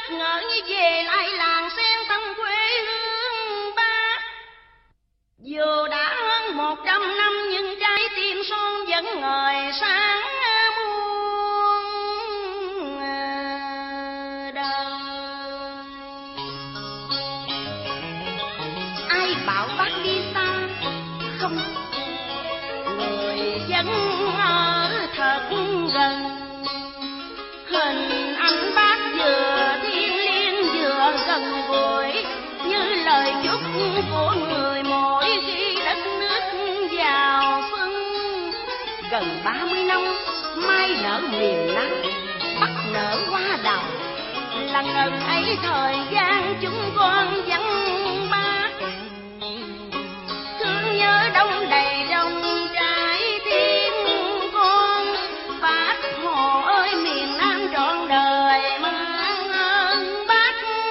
bất ngờ như về lại làng sen thân quê hương ba. Dù đã hơn 100 năm nhưng trái tim son vẫn ngời sáng muôn đời. Ai bảo bác đi xa không, người dân ở thật gần. Hình ảnh bác vừa thiêng liêng vừa gần gũi, như lời chúc của người mỗi khi đất nước vào xuân. Gần 30 năm mai nở miền Nam, Bắc nở hoa đào. Là ngần ấy thời gian chúng con vắng ba, thương nhớ đông đầy trong trái tim con. Bác Hồ ơi miền Nam trọn đời mang ơn bác.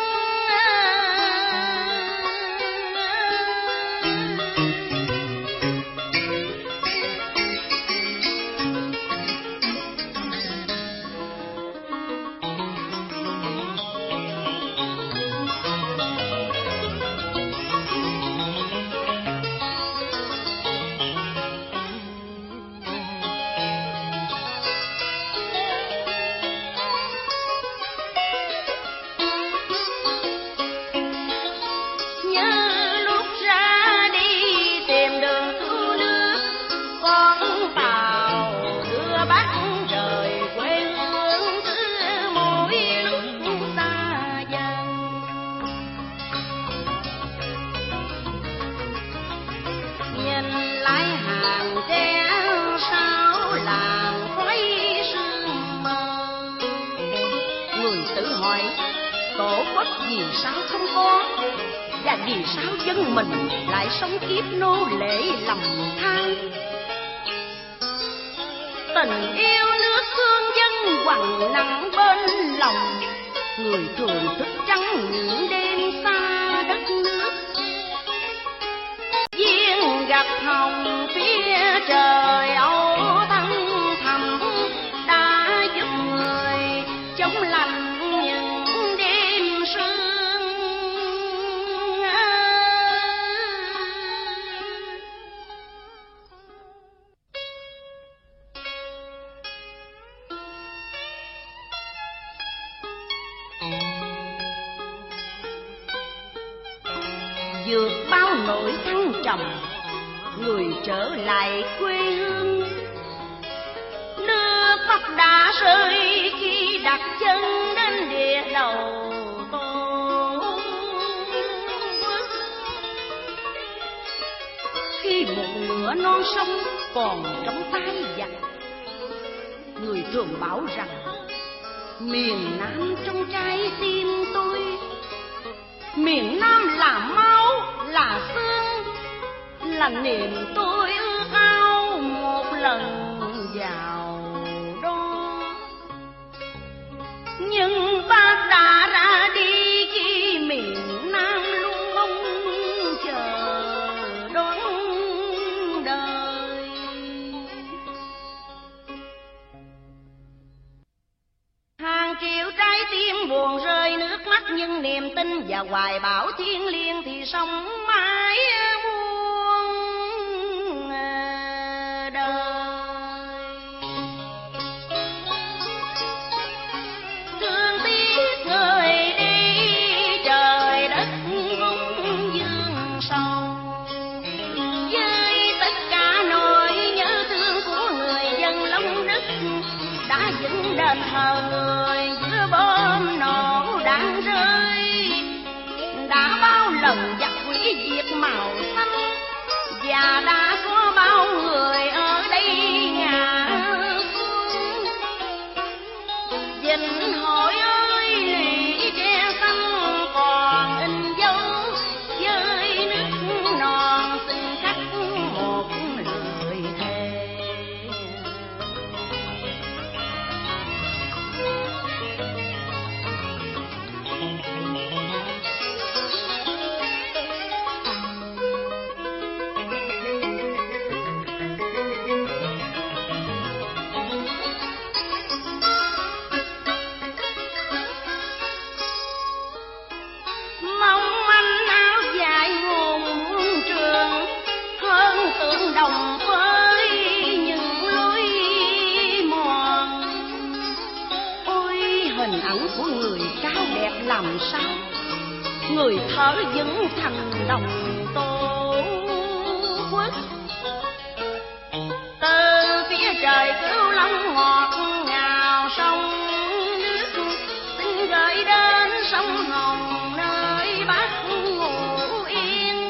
Tổ quốc vì sao không có, và vì sao dân mình lại sống kiếp nô lệ lầm than. Tình yêu nước thương dân quằn nặng bên lòng, người thường thức trắng những đêm xa đất nước. Duyên gặp hồng phía trời Âu Thăng thầm, đã giúp người chống lành vượt bao nỗi thăng trầm, người trở lại quê hương. Nước mắt đã rơi khi đặt chân đến địa đầu Tổ quốc. Khi một nửa non sông còn trong tay giặc, người thường bảo rằng miền Nam trong trái tim tôi. Miền Nam là máu, là xương, là niềm tôi ước ao một lần vào đó. Nhưng bác đã ra đi khi miền Nam luôn mong chờ đón đời. Hàng triệu trái tim buồn rơi nước mắt, nhưng niềm tin và hoài bão thiêng liêng thì sống mãi muôn đời. Thương tiếc người đi, trời đất cũng dương sầu, với tất cả nỗi nhớ thương của người dân Long Đức đã dựng đền thờ người giữa bom nổ đạn rơi. Đã bao lần giặc quỷ diệt màu xanh, và đã có bao người ở đây ngã xuống. Vịnh Hội ơi lũy tre xanh còn in dấu, với nước non xin khắc một lời thề. người cao đẹp làm sao, người thở vững thành đồng Tổ quốc. Từ phía trời Cửu Long ngọt ngào sông nước, xin gửi đến sông Hồng nơi Bác ngủ yên.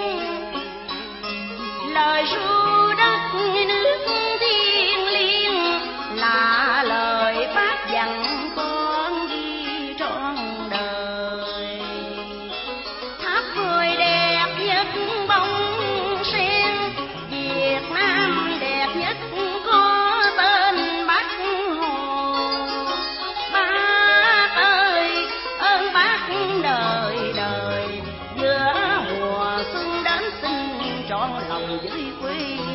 Lời ru đất nước thiêng liêng là lời Bác dặn con ghi trọn đời. Tháp hồi đẹp nhất bông sen, Việt Nam đẹp nhất có tên Bác Hồ. Bác ơi ơn Bác đời đời, giữa mùa xuân đến xin trọn lòng với quê